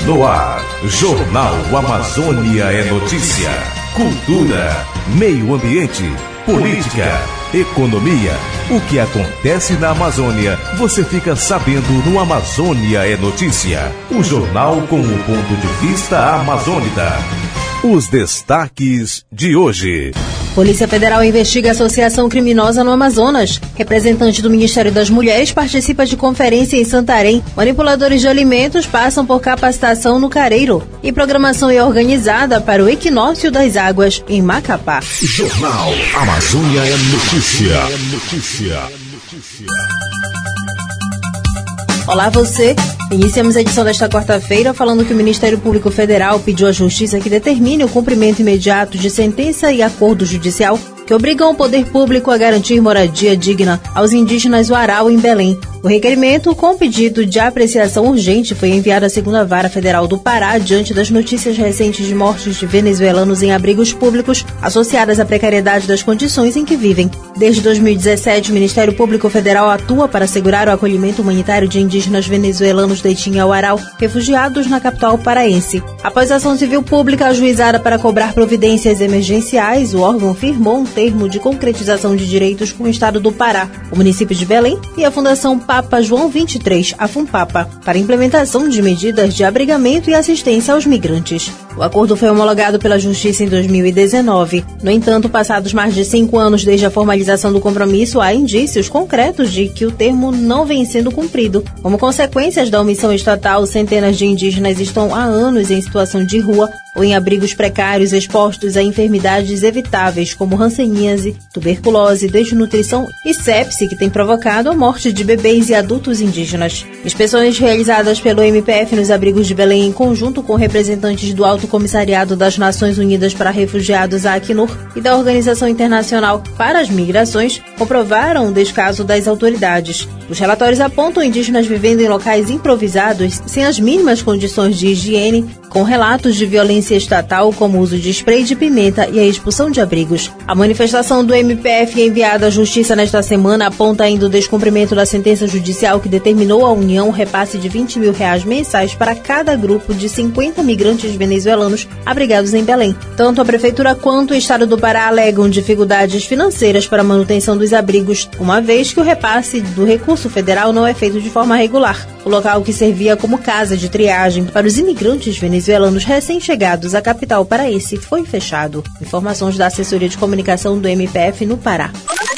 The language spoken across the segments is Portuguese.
No ar, Jornal Amazônia é notícia. Cultura, meio ambiente, política, economia. O que acontece na Amazônia, você fica sabendo no Amazônia é Notícia. O jornal com o ponto de vista amazônida. Os destaques de hoje. Polícia Federal investiga associação criminosa no Amazonas. Representante do Ministério das Mulheres participa de conferência em Santarém. Manipuladores de alimentos passam por capacitação no Careiro. E programação é organizada para o Equinócio das Águas em Macapá. Jornal Amazônia é Notícia. Olá você! Iniciamos a edição desta quarta-feira falando que o Ministério Público Federal pediu à Justiça que determine o cumprimento imediato de sentença e acordo judicial que obrigam o poder público a garantir moradia digna aos indígenas Warau em Belém. O requerimento, com pedido de apreciação urgente, foi enviado à 2ª Vara Federal do Pará diante das notícias recentes de mortes de venezuelanos em abrigos públicos associadas à precariedade das condições em que vivem. Desde 2017, o Ministério Público Federal atua para assegurar o acolhimento humanitário de indígenas venezuelanos da etnia Warau, refugiados na capital paraense. Após a ação civil pública ajuizada para cobrar providências emergenciais, o órgão firmou um termo de concretização de direitos com o Estado do Pará, o município de Belém e a Fundação Papa João 23, a FUNPAPA, para implementação de medidas de abrigamento e assistência aos migrantes. O acordo foi homologado pela Justiça em 2019. No entanto, passados mais de 5 anos desde a formalização do compromisso, há indícios concretos de que o termo não vem sendo cumprido. Como consequências da omissão estatal, centenas de indígenas estão há anos em situação de rua ou em abrigos precários expostos a enfermidades evitáveis como hanseníase, tuberculose, desnutrição e sepse, que tem provocado a morte de bebês e adultos indígenas. Inspeções realizadas pelo MPF nos abrigos de Belém em conjunto com representantes do Alto Comissariado das Nações Unidas para Refugiados, a Acnur, e da Organização Internacional para as Migrações comprovaram o descaso das autoridades. Os relatórios apontam indígenas vivendo em locais improvisados, sem as mínimas condições de higiene, com relatos de violência estatal, como o uso de spray de pimenta e a expulsão de abrigos. A manifestação do MPF enviada à Justiça nesta semana aponta ainda o descumprimento da sentença judicial que determinou à União um repasse de R$20 mil mensais para cada grupo de 50 migrantes venezuelanos abrigados em Belém. Tanto a Prefeitura quanto o Estado do Pará alegam dificuldades financeiras para a manutenção dos abrigos, uma vez que o repasse do recurso federal não é feito de forma regular. O local, que servia como casa de triagem para os imigrantes venezuelanos recém-chegados à capital paraense, foi fechado. Informações da Assessoria de Comunicação do MPF no Pará.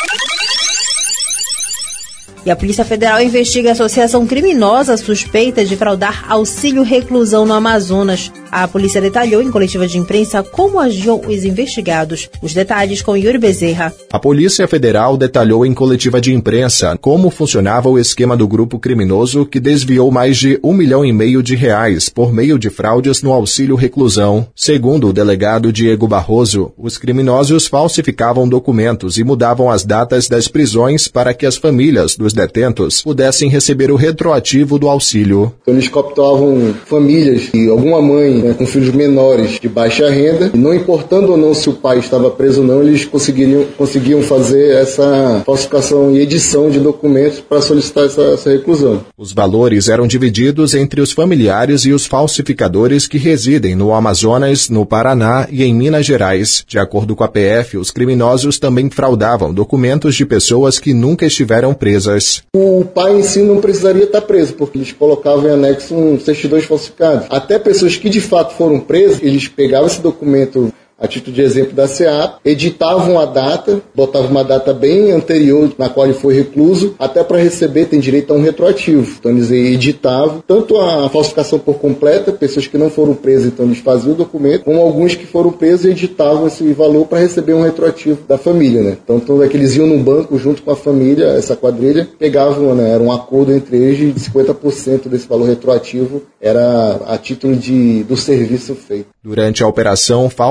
E a Polícia Federal investiga a associação criminosa suspeita de fraudar auxílio reclusão no Amazonas. A polícia detalhou em coletiva de imprensa como agiam os investigados. Os detalhes com Yuri Bezerra. A Polícia Federal detalhou em coletiva de imprensa como funcionava o esquema do grupo criminoso que desviou mais de R$1,5 milhão por meio de fraudes no auxílio reclusão. Segundo o delegado Diego Barroso, os criminosos falsificavam documentos e mudavam as datas das prisões para que as famílias dos detentos pudessem receber o retroativo do auxílio. Eles cooptavam famílias e alguma mãe com filhos menores de baixa renda, e não importando ou não se o pai estava preso ou não, eles conseguiam fazer essa falsificação e edição de documentos para solicitar essa reclusão. Os valores eram divididos entre os familiares e os falsificadores que residem no Amazonas, no Paraná e em Minas Gerais. De acordo com a PF, os criminosos também fraudavam documentos de pessoas que nunca estiveram presas. O pai em si não precisaria estar preso, porque eles colocavam em anexo um certidões falsificados. Até pessoas que de fato foram presos, eles pegavam esse documento a título de exemplo da SEAP, editavam a data, botavam uma data bem anterior na qual ele foi recluso, até para receber tem direito a um retroativo. Então eles editavam tanto a falsificação por completa, pessoas que não foram presas, então eles faziam o documento, como alguns que foram presos e editavam esse valor para receber um retroativo da família, né? Então todos aqueles iam no banco junto com a família, essa quadrilha, pegavam, né? Era um acordo entre eles de 50% desse valor retroativo era a título do serviço feito. Durante a operação Falso Capital,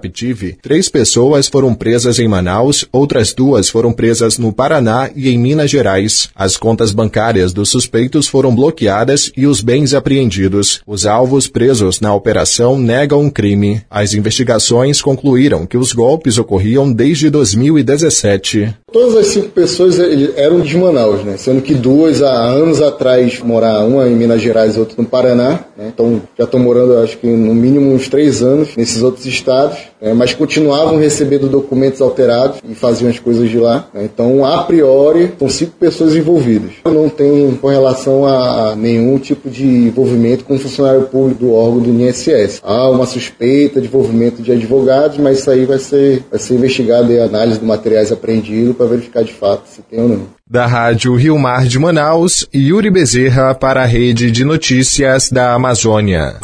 Captive, 3 pessoas foram presas em Manaus, outras 2 foram presas no Paraná e em Minas Gerais. As contas bancárias dos suspeitos foram bloqueadas e os bens apreendidos. Os alvos presos na operação negam um crime. As investigações concluíram que os golpes ocorriam desde 2017. Todas as 5 pessoas eram de Manaus, né? Sendo que 2 há anos atrás moraram, uma em Minas Gerais e outra no Paraná, né? Então já estão morando, acho que no mínimo uns 3 anos nesses outros estados, né? Mas continuavam recebendo documentos alterados e faziam as coisas de lá, né? Então, a priori, são 5 pessoas envolvidas. Não tem correlação a nenhum tipo de envolvimento com o funcionário público do órgão do INSS. Há uma suspeita de envolvimento de advogados, mas isso aí vai ser investigado em análise de materiais apreendidos para verificar de fato se tem ou não. Da Rádio Rio Mar de Manaus, Yuri Bezerra para a Rede de Notícias da Amazônia.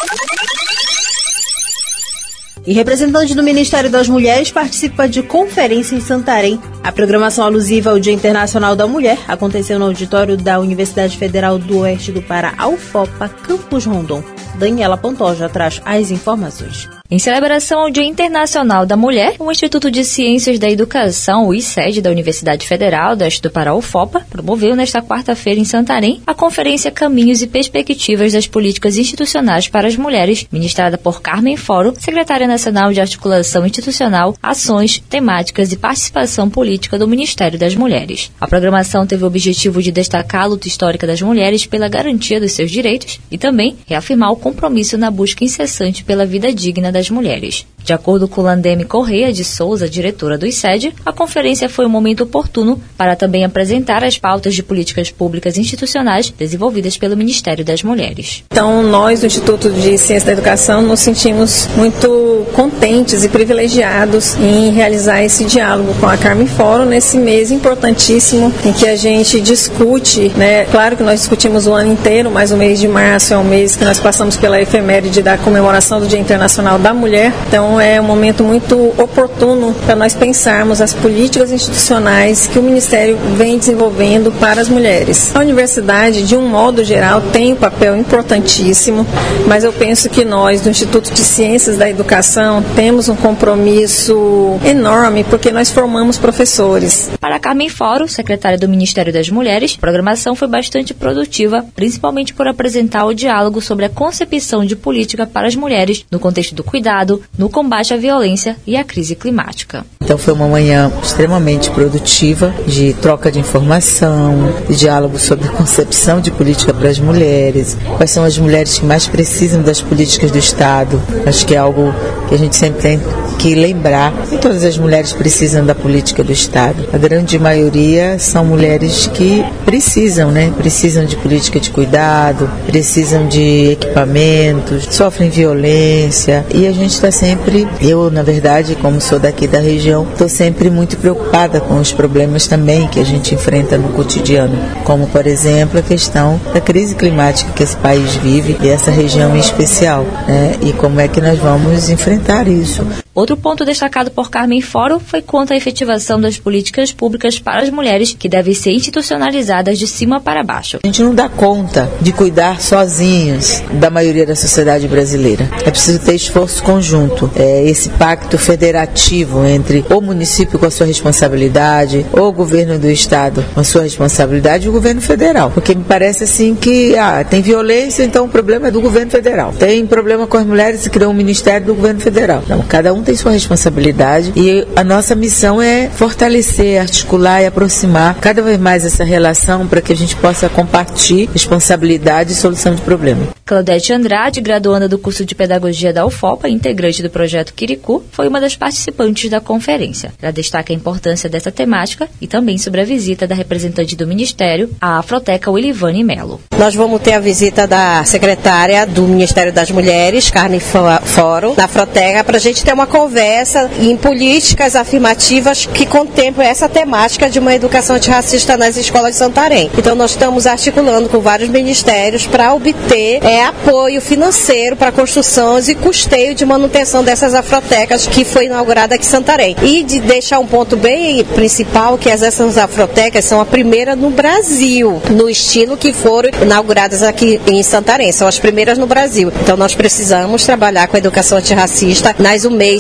E representante do Ministério das Mulheres participa de conferência em Santarém. A programação alusiva ao Dia Internacional da Mulher aconteceu no auditório da Universidade Federal do Oeste do Pará, UFOPA, Campus Rondon. Daniela Pantoja traz as informações. Em celebração ao Dia Internacional da Mulher, o Instituto de Ciências da Educação, o ICED, da Universidade Federal do Oeste do Pará, UFOPA, promoveu nesta quarta-feira em Santarém a conferência Caminhos e Perspectivas das Políticas Institucionais para as Mulheres, ministrada por Carmen Foro, secretária nacional de Articulação Institucional, Ações, Temáticas e Participação Política do Ministério das Mulheres. A programação teve o objetivo de destacar a luta histórica das mulheres pela garantia dos seus direitos e também reafirmar o compromisso na busca incessante pela vida digna das mulheres. De acordo com Landeme Correia de Souza, diretora do ICED, a conferência foi um momento oportuno para também apresentar as pautas de políticas públicas institucionais desenvolvidas pelo Ministério das Mulheres. Então, nós do Instituto de Ciência da Educação nos sentimos muito contentes e privilegiados em realizar esse diálogo com a Carmen Foro nesse mês importantíssimo em que a gente discute, né? Claro que nós discutimos o ano inteiro, mas o mês de março é um mês que nós passamos pela efeméride da comemoração do Dia Internacional da Mulher. Então, é um momento muito oportuno para nós pensarmos as políticas institucionais que o Ministério vem desenvolvendo para as mulheres. A universidade, de um modo geral, tem um papel importantíssimo, mas eu penso que nós, do Instituto de Ciências da Educação, temos um compromisso enorme, porque nós formamos professores. Para Carmen Foro, secretária do Ministério das Mulheres, a programação foi bastante produtiva, principalmente por apresentar o diálogo sobre a concepção de política para as mulheres no contexto do cuidado, no combate à violência e à crise climática. Então foi uma manhã extremamente produtiva de troca de informação, de diálogo sobre concepção de política para as mulheres, quais são as mulheres que mais precisam das políticas do Estado. Acho que é algo que a gente sempre tem que lembrar. Nem todas as mulheres precisam da política do Estado. A grande maioria são mulheres que precisam, Precisam de política de cuidado, precisam de equipamentos, sofrem violência e a gente está sempre, eu na verdade, como sou daqui da região, estou sempre muito preocupada com os problemas também que a gente enfrenta no cotidiano, como por exemplo a questão da crise climática que esse país vive e essa região em especial, e como é que nós vamos enfrentar isso. Outro ponto destacado por Carmen Foro foi quanto à efetivação das políticas públicas para as mulheres, que devem ser institucionalizadas de cima para baixo. A gente não dá conta de cuidar sozinhos da maioria da sociedade brasileira. É preciso ter esforço conjunto, esse pacto federativo entre o município com a sua responsabilidade, o governo do estado com a sua responsabilidade e o governo federal. Porque me parece assim que tem violência, então o problema é do governo federal. Tem problema com as mulheres, se criou um ministério do governo federal. Não, cada um tem sua responsabilidade e a nossa missão é fortalecer, articular e aproximar cada vez mais essa relação para que a gente possa compartilhar responsabilidade e solução de problema. Claudete Andrade, graduanda do curso de Pedagogia da UFOPA e integrante do projeto Quiricu, foi uma das participantes da conferência. Ela destaca a importância dessa temática e também sobre a visita da representante do Ministério, a Afroteca Wilivane Melo. Nós vamos ter a visita da secretária do Ministério das Mulheres, Carmen Foro, da Afroteca, para a gente ter uma conversa em políticas afirmativas que contemplam essa temática de uma educação antirracista nas escolas de Santarém. Então nós estamos articulando com vários ministérios para obter apoio financeiro para construções e custeio de manutenção dessas afrotecas que foi inaugurada aqui em Santarém. E de deixar um ponto bem principal, que essas afrotecas são a primeira no Brasil, no estilo que foram inauguradas aqui em Santarém, são as primeiras no Brasil. Então nós precisamos trabalhar com a educação antirracista nas UMEIs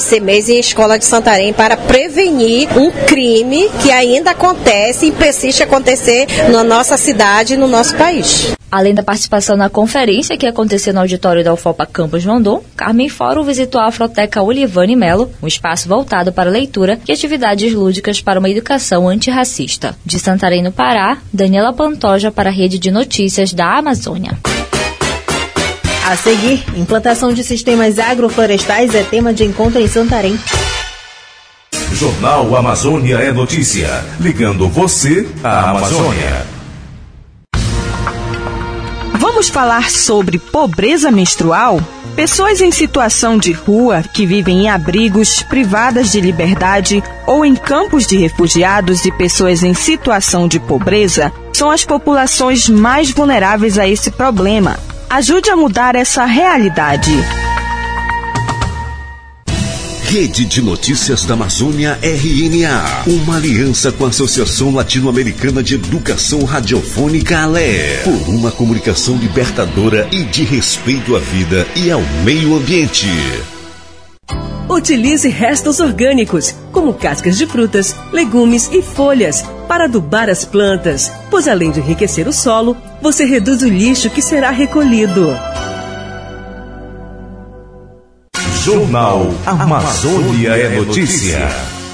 CMEs e Escola de Santarém para prevenir um crime que ainda acontece e persiste acontecer na nossa cidade e no nosso país. Além da participação na conferência que aconteceu no auditório da UFOPA Campus Rondon, Carmen Foro visitou a Afroteca Olivane Melo, um espaço voltado para leitura e atividades lúdicas para uma educação antirracista. De Santarém, no Pará, Daniela Pantoja para a Rede de Notícias da Amazônia. A seguir, implantação de sistemas agroflorestais é tema de encontro em Santarém. Jornal Amazônia é notícia, ligando você à Amazônia. Vamos falar sobre pobreza menstrual? Pessoas em situação de rua, que vivem em abrigos, privadas de liberdade ou em campos de refugiados e pessoas em situação de pobreza, são as populações mais vulneráveis a esse problema. Ajude a mudar essa realidade. Rede de Notícias da Amazônia, RNA, uma aliança com a Associação Latino-Americana de Educação Radiofônica, ALE, por uma comunicação libertadora e de respeito à vida e ao meio ambiente. Utilize restos orgânicos, como cascas de frutas, legumes e folhas, para adubar as plantas, pois além de enriquecer o solo, você reduz o lixo que será recolhido. Jornal Amazônia é notícia.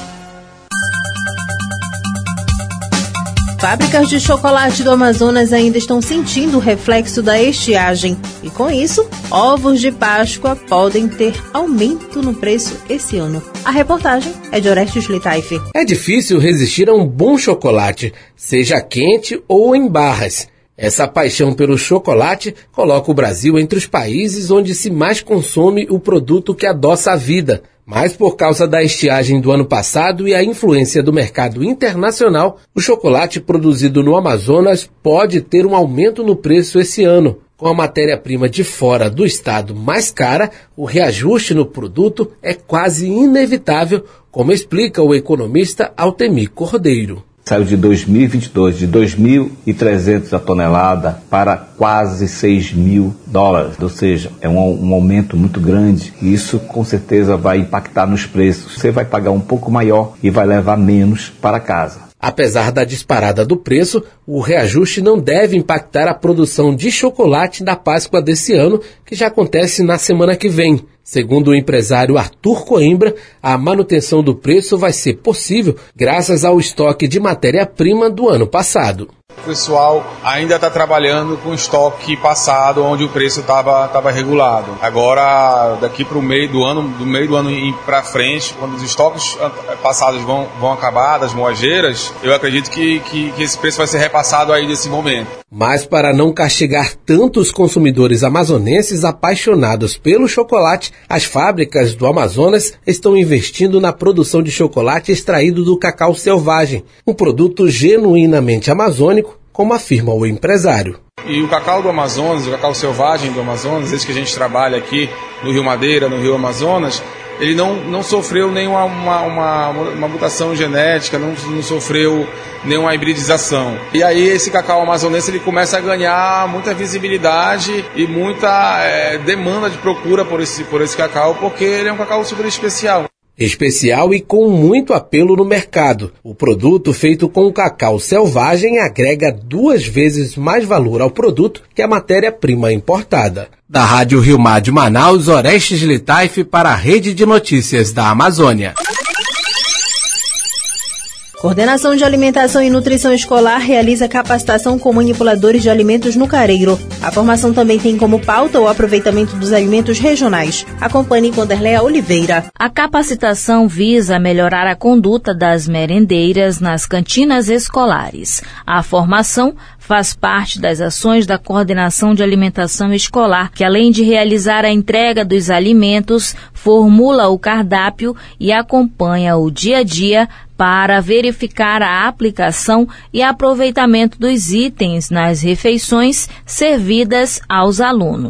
Fábricas de chocolate do Amazonas ainda estão sentindo o reflexo da estiagem. E com isso, ovos de Páscoa podem ter aumento no preço esse ano. A reportagem é de Orestes Litaife. É difícil resistir a um bom chocolate, seja quente ou em barras. Essa paixão pelo chocolate coloca o Brasil entre os países onde se mais consome o produto que adoça a vida. Mas por causa da estiagem do ano passado e a influência do mercado internacional, o chocolate produzido no Amazonas pode ter um aumento no preço esse ano. Com a matéria-prima de fora do estado mais cara, o reajuste no produto é quase inevitável, como explica o economista Altemir Cordeiro. Saiu de 2022 de 2.300 a tonelada para quase $6.000, ou seja, é um aumento muito grande e isso com certeza vai impactar nos preços. Você vai pagar um pouco maior e vai levar menos para casa. Apesar da disparada do preço, o reajuste não deve impactar a produção de chocolate da Páscoa desse ano, que já acontece na semana que vem. Segundo o empresário Arthur Coimbra, a manutenção do preço vai ser possível graças ao estoque de matéria-prima do ano passado. O pessoal ainda está trabalhando com estoque passado, onde o preço estava regulado. Agora, daqui para o meio do ano para frente, quando os estoques passados vão acabar, das moageiras, eu acredito que esse preço vai ser repassado aí nesse momento. Mas para não castigar tanto os consumidores amazonenses apaixonados pelo chocolate, as fábricas do Amazonas estão investindo na produção de chocolate extraído do cacau selvagem, um produto genuinamente amazônico, como afirma o empresário. E o cacau do Amazonas, o cacau selvagem do Amazonas, esse que a gente trabalha aqui no Rio Madeira, no Rio Amazonas, ele não sofreu nenhuma uma mutação genética, não sofreu nenhuma hibridização. E aí esse cacau amazonense ele começa a ganhar muita visibilidade e muita demanda de procura por esse cacau, porque ele é um cacau super especial. Especial e com muito apelo no mercado. O produto feito com cacau selvagem agrega 2 vezes mais valor ao produto que a matéria-prima importada. Da Rádio Rio Mar de Manaus, Orestes Litaife para a Rede de Notícias da Amazônia. Coordenação de Alimentação e Nutrição Escolar realiza capacitação com manipuladores de alimentos no Careiro. A formação também tem como pauta o aproveitamento dos alimentos regionais. Acompanhe Wanderleia Oliveira. A capacitação visa melhorar a conduta das merendeiras nas cantinas escolares. A formação faz parte das ações da Coordenação de Alimentação Escolar, que além de realizar a entrega dos alimentos, formula o cardápio e acompanha o dia a dia para verificar a aplicação e aproveitamento dos itens nas refeições servidas aos alunos.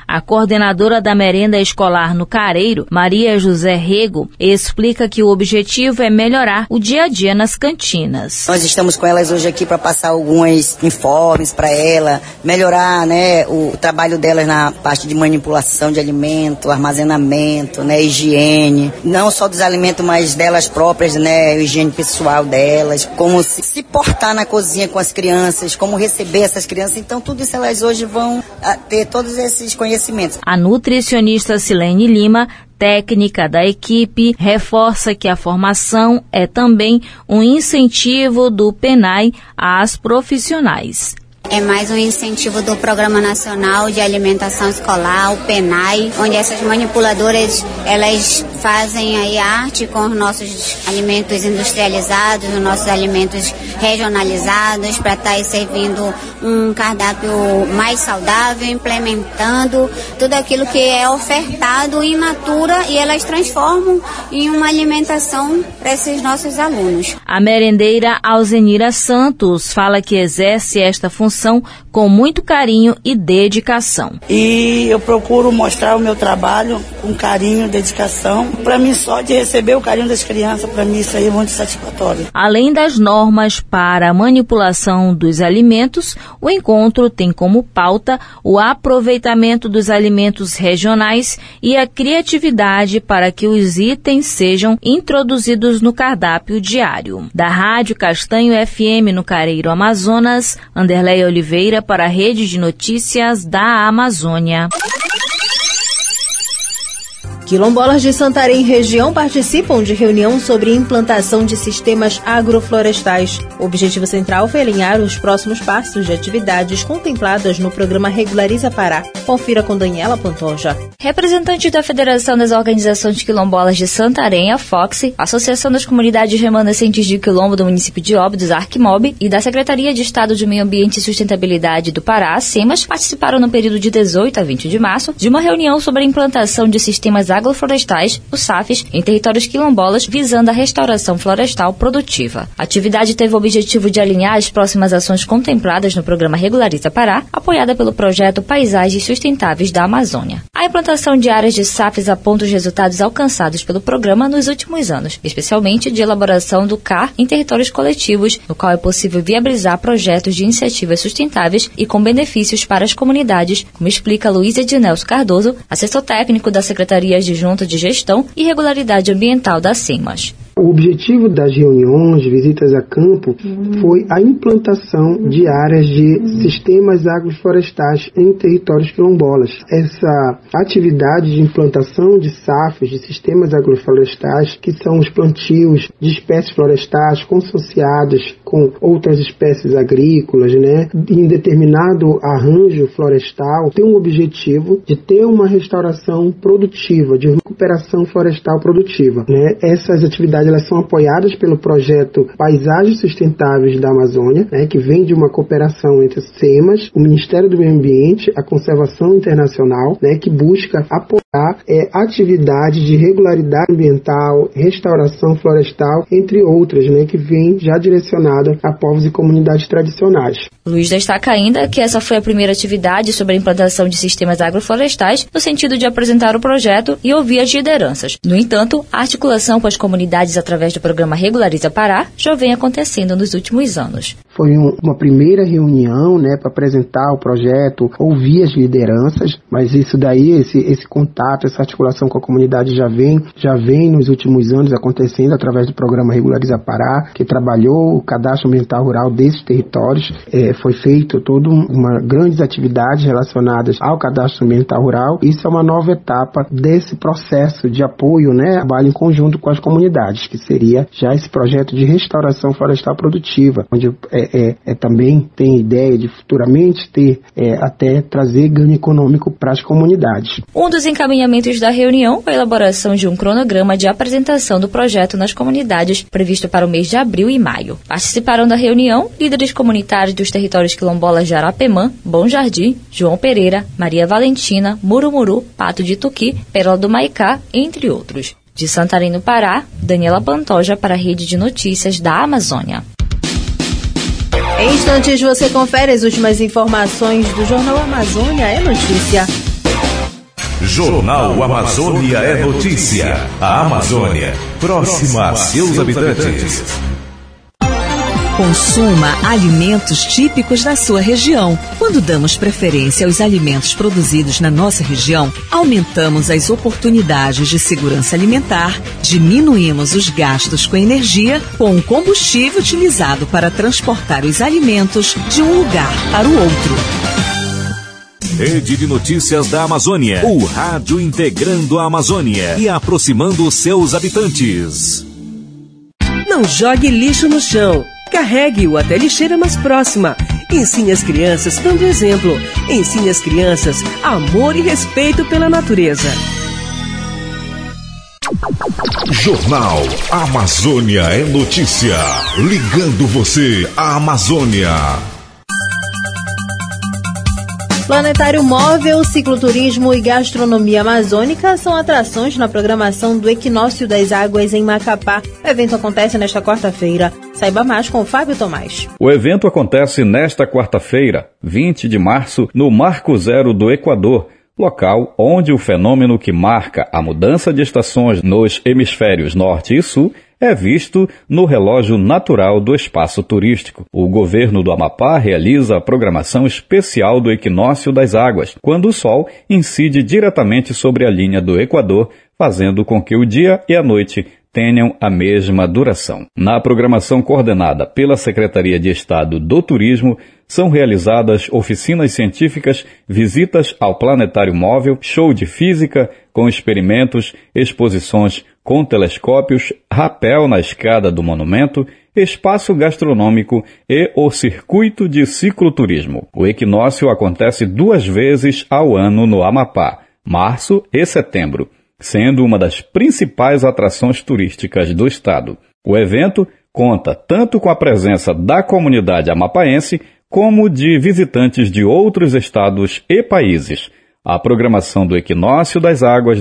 A coordenadora da merenda escolar no Careiro, Maria José Rego, explica que o objetivo é melhorar o dia a dia nas cantinas. Nós estamos com elas hoje aqui para passar alguns informes para ela, melhorar, né, o trabalho delas na parte de manipulação de alimento, armazenamento, né, higiene, não só dos alimentos, mas delas próprias, né, higiene pessoal delas, como se portar na cozinha com as crianças, como receber essas crianças. Então tudo isso elas hoje vão ter todos esses conhecimentos. A nutricionista Silene Lima, técnica da equipe, reforça que a formação é também um incentivo do PENAI às profissionais. É mais um incentivo do Programa Nacional de Alimentação Escolar, o PENAI, onde essas manipuladoras, elas fazem aí arte com os nossos alimentos industrializados, os nossos alimentos regionalizados, para estar aí servindo um cardápio mais saudável, implementando tudo aquilo que é ofertado in natura, e elas transformam em uma alimentação para esses nossos alunos. A merendeira Alzenira Santos fala que exerce esta função com muito carinho e dedicação. E eu procuro mostrar o meu trabalho com carinho e dedicação. Para mim, só de receber o carinho das crianças, para mim isso aí é muito satisfatório. Além das normas para a manipulação dos alimentos, o encontro tem como pauta o aproveitamento dos alimentos regionais e a criatividade para que os itens sejam introduzidos no cardápio diário. Da Rádio Castanho FM no Careiro, Amazonas, Anderleia Oliveira para a Rede de Notícias da Amazônia. Quilombolas de Santarém e região participam de reunião sobre implantação de sistemas agroflorestais. O objetivo central foi alinhar os próximos passos de atividades contempladas no programa Regulariza Pará. Confira com Daniela Pantoja. Representantes da Federação das Organizações Quilombolas de Santarém, a FOX, Associação das Comunidades Remanescentes de Quilombo do município de Óbidos, ArcMob, e da Secretaria de Estado de Meio Ambiente e Sustentabilidade do Pará, SEMAS, participaram no período de 18 a 20 de março de uma reunião sobre a implantação de sistemas agroflorestais, os SAFs, em territórios quilombolas, visando a restauração florestal produtiva. A atividade teve o objetivo de alinhar as próximas ações contempladas no programa Regulariza Pará, apoiada pelo projeto Paisagens Sustentáveis da Amazônia. A implantação de áreas de SAFs aponta os resultados alcançados pelo programa nos últimos anos, especialmente de elaboração do CAR em territórios coletivos, no qual é possível viabilizar projetos de iniciativas sustentáveis e com benefícios para as comunidades, como explica Luiz Ednelson Cardoso, assessor técnico da Secretaria Adjunta de Gestão e Regularidade Ambiental da SEMAS. O objetivo das reuniões, visitas a campo, foi a implantação de áreas de sistemas agroflorestais em territórios quilombolas. Essa atividade de implantação de SAFs, de sistemas agroflorestais, que são os plantios de espécies florestais consociadas com outras espécies agrícolas, né, em determinado arranjo florestal, tem o objetivo de ter uma restauração produtiva, de recuperação florestal produtiva, né? Essas atividades elas são apoiadas pelo projeto Paisagens Sustentáveis da Amazônia, né, que vem de uma cooperação entre a SEMAS, o Ministério do Meio Ambiente, a Conservação Internacional, né, que busca apoiar atividades de regularidade ambiental, restauração florestal, entre outras, né, que vem já direcionada a povos e comunidades tradicionais. Luiz destaca ainda que essa foi a primeira atividade sobre a implantação de sistemas agroflorestais, no sentido de apresentar o projeto e ouvir as lideranças. No entanto, a articulação com as comunidades através do programa Regulariza Pará já vem acontecendo nos últimos anos. Foi uma primeira reunião, né, para apresentar o projeto, ouvir as lideranças, mas isso daí, esse contato, essa articulação com a comunidade já vem nos últimos anos acontecendo através do programa Regulariza Pará, que trabalhou o cadastro ambiental rural desses territórios. Foi feito toda uma grandes atividades relacionadas ao cadastro ambiental rural. Isso é uma nova etapa desse processo de apoio, né, trabalho em conjunto com as comunidades, que seria já esse projeto de restauração florestal produtiva, onde também tem ideia de futuramente ter até trazer ganho econômico para as comunidades. Um dos encaminhamentos da reunião foi a elaboração de um cronograma de apresentação do projeto nas comunidades, previsto para o mês de abril e maio. Participaram da reunião líderes comunitários dos territórios quilombolas de Arapemã, Bom Jardim, João Pereira, Maria Valentina, Murumuru, Pato de Tuqui, Pérola do Maicá, entre outros. De Santarém, no Pará, Daniela Pantoja para a Rede de Notícias da Amazônia. Em instantes você confere as últimas informações do Jornal Amazônia é Notícia. Jornal Amazônia é notícia. A Amazônia, próxima a seus habitantes. Consuma alimentos típicos da sua região. Quando damos preferência aos alimentos produzidos na nossa região, aumentamos as oportunidades de segurança alimentar, diminuímos os gastos com energia, com o combustível utilizado para transportar os alimentos de um lugar para o outro. Rede de Notícias da Amazônia. O rádio integrando a Amazônia e aproximando seus habitantes. Não jogue lixo no chão. Carregue-o até a lixeira mais próxima. Ensine as crianças dando exemplo. Ensine as crianças amor e respeito pela natureza. Jornal Amazônia é notícia. Ligando você à Amazônia. Planetário móvel, cicloturismo e gastronomia amazônica são atrações na programação do Equinócio das Águas em Macapá. O evento acontece nesta quarta-feira. Saiba mais com Fábio Tomás. O evento acontece nesta quarta-feira, 20 de março, no Marco Zero do Equador, local onde o fenômeno que marca a mudança de estações nos hemisférios norte e sul é visto no relógio natural do espaço turístico. O governo do Amapá realiza a programação especial do Equinócio das Águas, quando o Sol incide diretamente sobre a linha do Equador, fazendo com que o dia e a noite tenham a mesma duração. Na programação coordenada pela Secretaria de Estado do Turismo, são realizadas oficinas científicas, visitas ao planetário móvel, show de física com experimentos, exposições com telescópios, rapel na escada do monumento, espaço gastronômico e o circuito de cicloturismo. O equinócio acontece 2 vezes ao ano no Amapá, março e setembro, sendo uma das principais atrações turísticas do estado. O evento conta tanto com a presença da comunidade amapaense como de visitantes de outros estados e países. A programação do Equinócio das Águas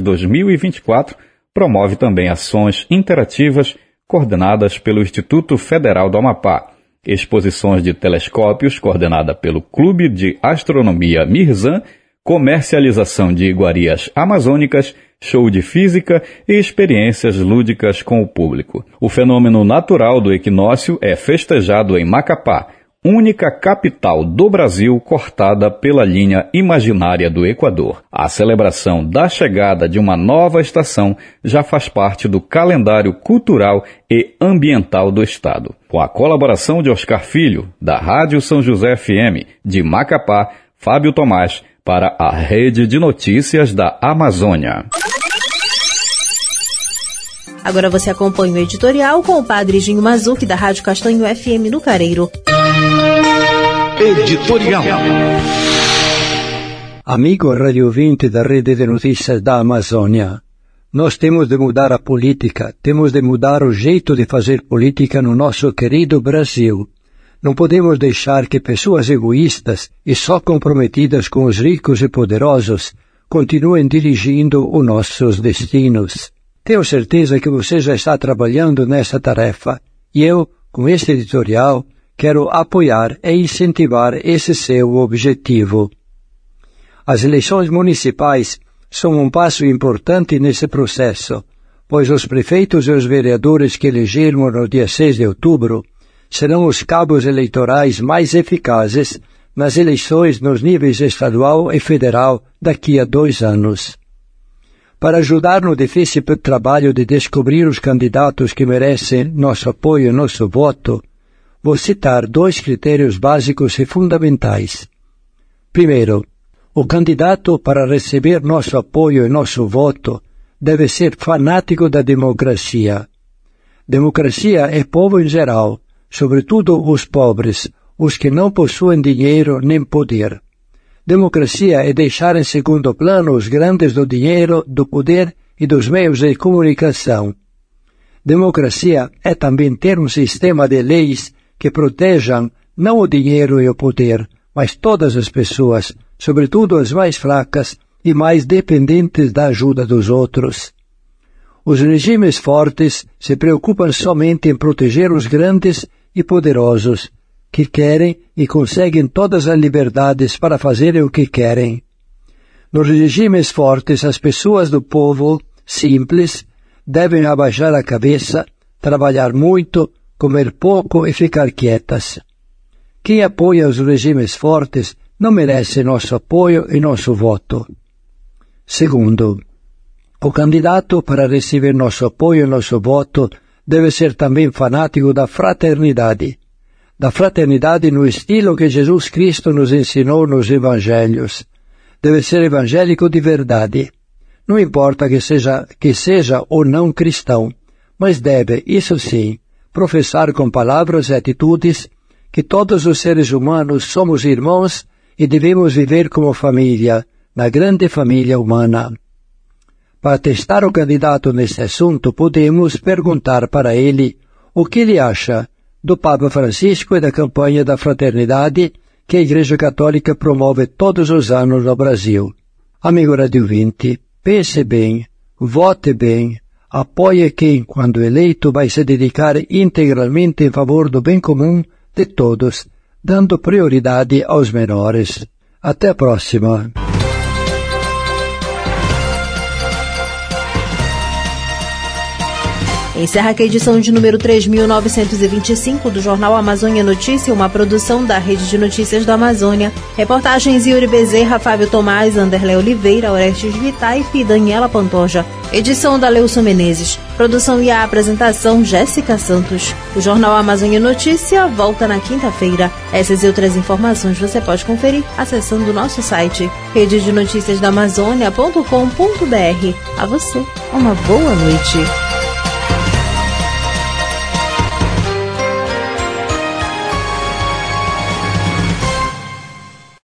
2024 promove também ações interativas coordenadas pelo Instituto Federal do Amapá, exposições de telescópios coordenada pelo Clube de Astronomia Mirzan, comercialização de iguarias amazônicas, show de física e experiências lúdicas com o público. O fenômeno natural do equinócio é festejado em Macapá, única capital do Brasil cortada pela linha imaginária do Equador. A celebração da chegada de uma nova estação já faz parte do calendário cultural e ambiental do estado. Com a colaboração de Oscar Filho, da Rádio São José FM, de Macapá, Fábio Tomás, para a Rede de Notícias da Amazônia. Agora você acompanha o editorial com o padre Ginho Mazuki, da Rádio Castanho FM no Careiro. Editorial. Amigo rádio ouvinte da Rede de Notícias da Amazônia, nós temos de mudar a política, temos de mudar o jeito de fazer política no nosso querido Brasil. Não podemos deixar que pessoas egoístas e só comprometidas com os ricos e poderosos continuem dirigindo os nossos destinos. Tenho certeza que você já está trabalhando nessa tarefa e eu, com este editorial, quero apoiar e incentivar esse seu objetivo. As eleições municipais são um passo importante nesse processo, pois os prefeitos e os vereadores que elegermos no dia 6 de outubro serão os cabos eleitorais mais eficazes nas eleições nos níveis estadual e federal daqui a 2 anos. Para ajudar no difícil trabalho de descobrir os candidatos que merecem nosso apoio e nosso voto, vou citar 2 critérios básicos e fundamentais. Primeiro, o candidato para receber nosso apoio e nosso voto deve ser fanático da democracia. Democracia é povo em geral, sobretudo os pobres, os que não possuem dinheiro nem poder. Democracia é deixar em segundo plano os grandes do dinheiro, do poder e dos meios de comunicação. Democracia é também ter um sistema de leis que protejam não o dinheiro e o poder, mas todas as pessoas, sobretudo as mais fracas e mais dependentes da ajuda dos outros. Os regimes fortes se preocupam somente em proteger os grandes e poderosos, que querem e conseguem todas as liberdades para fazerem o que querem. Nos regimes fortes, as pessoas do povo simples devem abaixar a cabeça, trabalhar muito, comer pouco e ficar quietas. Quem apoia os regimes fortes não merece nosso apoio e nosso voto. Segundo, o candidato para receber nosso apoio e nosso voto deve ser também fanático da fraternidade no estilo que Jesus Cristo nos ensinou nos evangelhos. Deve ser evangélico de verdade. Não importa que seja ou não cristão, mas deve, isso sim, professar com palavras e atitudes que todos os seres humanos somos irmãos e devemos viver como família, na grande família humana. Para testar o candidato nesse assunto, podemos perguntar para ele o que ele acha do Papa Francisco e da campanha da fraternidade que a Igreja Católica promove todos os anos no Brasil. Amigo Radio ouvinte, pense bem, vote bem, apoie quem, quando eleito, vai se dedicar integralmente em favor do bem comum de todos, dando prioridade aos menores. Até a próxima. Encerra aqui a edição de número 3.925 do Jornal Amazônia Notícia, uma produção da Rede de Notícias da Amazônia. Reportagens Yuri Bezerra, Fábio Tomás, Anderlé Oliveira, Orestes Vitaif e Daniela Pantoja. Edição da Leuson Menezes. Produção e a apresentação Jéssica Santos. O Jornal Amazônia Notícia volta na quinta-feira. Essas e outras informações você pode conferir acessando o nosso site rededenoticiasdaamazônia.com.br. A você, uma boa noite.